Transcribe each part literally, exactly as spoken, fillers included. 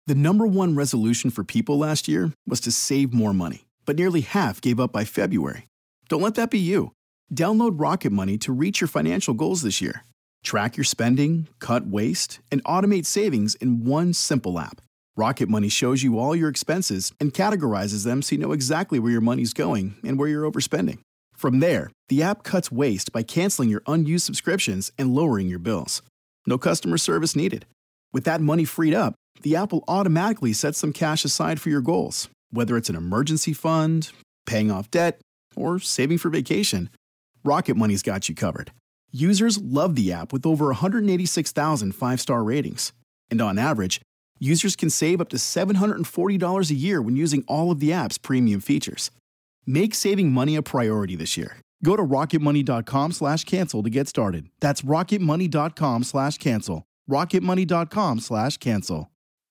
The number one resolution for people last year was to save more money, but nearly half gave up by February. Don't let that be you. Download Rocket Money to reach your financial goals this year. Track your spending, cut waste, and automate savings in one simple app. Rocket Money shows you all your expenses and categorizes them so you know exactly where your money's going and where you're overspending. From there, the app cuts waste by canceling your unused subscriptions and lowering your bills. No customer service needed. With that money freed up, the app will automatically set some cash aside for your goals, whether it's an emergency fund, paying off debt, or saving for vacation. Rocket Money's got you covered. Users love the app with over one hundred eighty-six thousand five-star ratings. And on average, users can save up to seven hundred forty dollars a year when using all of the app's premium features. Make saving money a priority this year. Go to rocketmoney.com slash cancel to get started. That's rocketmoney.com slash cancel. rocketmoney.com slash cancel.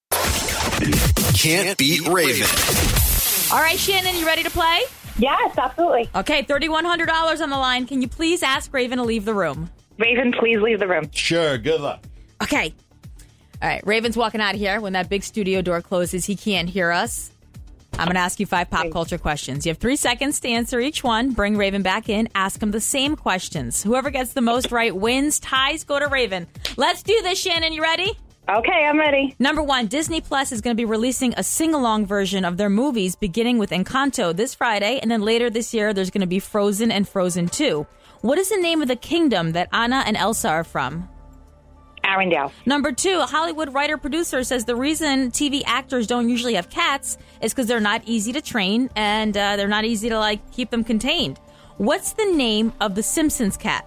Can't beat Raven. All right, Shannon, you ready to play? Yes, absolutely. Okay, three thousand one hundred dollars on the line. Can you please ask Raven to leave the room? Raven, please leave the room. Sure, good luck. Okay. All right, Raven's walking out of here. When that big studio door closes, he can't hear us. I'm going to ask you five pop culture questions. You have three seconds to answer each one. Bring Raven back in. Ask him the same questions. Whoever gets the most right wins. Ties go to Raven. Let's do this, Shannon. You ready? Okay, I'm ready. Number one, Disney Plus is going to be releasing a sing-along version of their movies beginning with Encanto this Friday, and then later this year there's going to be Frozen and Frozen two. What is the name of the kingdom that Anna and Elsa are from? Arendelle. Number two, a Hollywood writer-producer says the reason T V actors don't usually have cats is because they're not easy to train and uh, they're not easy to, like, keep them contained. What's the name of the Simpsons cat?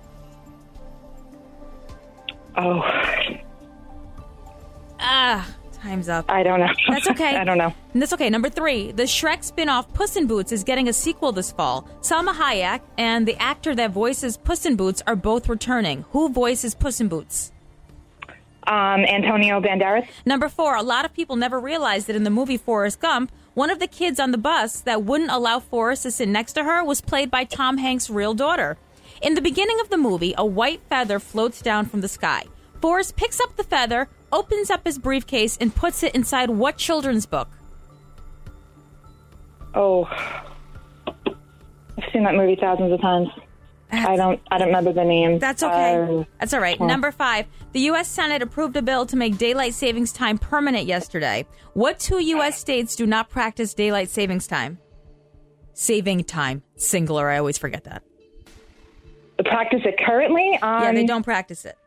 Oh... Ah, time's up. I don't know. That's okay. I don't know. That's okay. Number three, the Shrek spin-off Puss in Boots is getting a sequel this fall. Salma Hayek and the actor that voices Puss in Boots are both returning. Who voices Puss in Boots? Um, Antonio Banderas. Number four, a lot of people never realized that in the movie Forrest Gump, one of the kids on the bus that wouldn't allow Forrest to sit next to her was played by Tom Hanks' real daughter. In the beginning of the movie, a white feather floats down from the sky. Forrest picks up the feather, opens up his briefcase, and puts it inside what children's book? Oh, I've seen that movie thousands of times. That's, I don't. I don't remember the name. That's okay. Uh, that's all right. Oh. Number five, the U S Senate approved a bill to make daylight savings time permanent yesterday. What two U S states do not practice daylight savings time? Saving time, singular. I always forget that. Practice it currently? Um, yeah, they don't practice it.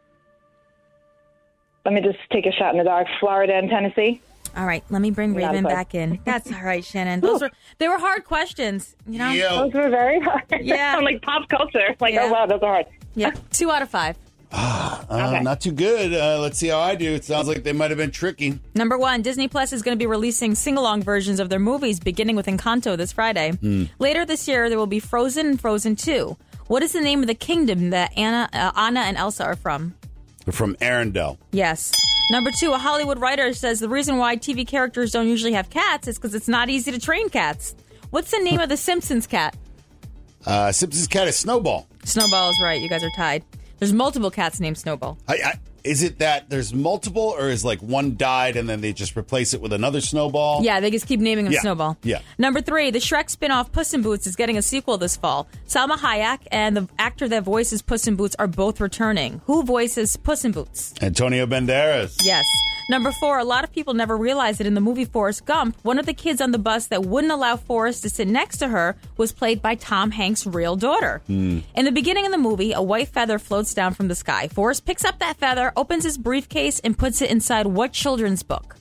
Let me just take a shot in the dark. Florida and Tennessee. All right, let me bring Not Raven close. back in. That's all right, Shannon. Those were they were hard questions, you know. Yo. Those were very hard. Yeah. I'm like pop culture. Like, Yeah. oh wow, those are hard. Yeah, two out of five. Uh, Okay. Not too good. Uh, let's see how I do. It sounds like they might have been tricky. Number one, Disney Plus is going to be releasing sing-along versions of their movies beginning with Encanto this Friday. Mm. Later this year, there will be Frozen and Frozen two. What is the name of the kingdom that Anna, uh, Anna and Elsa are from? They're from Arendelle. Yes. Number two, a Hollywood writer says the reason why T V characters don't usually have cats is because it's not easy to train cats. What's the name of the Simpsons cat? Uh, Simpsons cat is Snowball. Snowball is right. You guys are tied. There's multiple cats named Snowball. I, I, is it that there's multiple, or is like one died and then they just replace it with another Snowball? Yeah, they just keep naming him Yeah. Snowball. Yeah. Number three, the Shrek spin-off Puss in Boots is getting a sequel this fall. Salma Hayek and the actor that voices Puss in Boots are both returning. Who voices Puss in Boots? Antonio Banderas. Yes. Number four, a lot of people never realized that in the movie Forrest Gump, one of the kids on the bus that wouldn't allow Forrest to sit next to her was played by Tom Hanks' real daughter. Mm. In the beginning of the movie, a white feather floats down from the sky. Forrest picks up that feather, opens his briefcase, and puts it inside what children's book?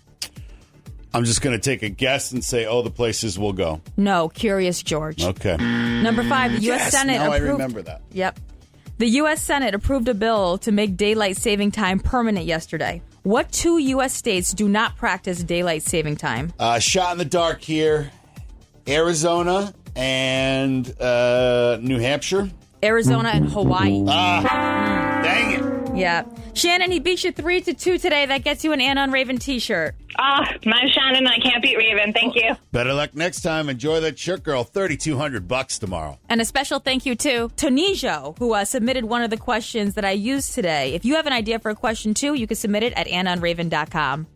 I'm just going to take a guess and say, oh, the places we'll go. No, Curious George. Okay. Number five, the U S Yes, Senate now I approved. remember that. Yep. The U S Senate approved a bill to make daylight saving time permanent yesterday. What two U S states do not practice daylight saving time? Uh, shot in the dark here. Arizona and uh, New Hampshire. Arizona and Hawaii. Ah, dang it. Yeah. Shannon, he beat you three to two today. That gets you an Anna and Raven t-shirt. Ah, I'm Shannon. I can't beat Raven. Thank you. Better luck next time. Enjoy that shirt, girl. thirty-two hundred bucks tomorrow. And a special thank you to Tonijo, who uh, submitted one of the questions that I used today. If you have an idea for a question too, you can submit it at anna and raven dot com.